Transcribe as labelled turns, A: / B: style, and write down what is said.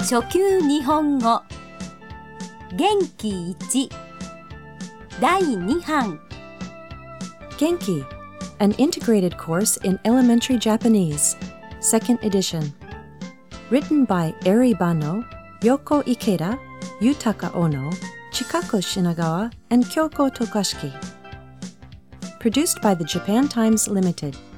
A: 初級日本語元気1第2版
B: Genki, an integrated course in elementary Japanese, second edition. Written by Eri Banno, Yoko Ikeda, Yutaka Ono, Chikako Shinagawa, and Kyoko Tokashiki. Produced by the Japan Times Limited.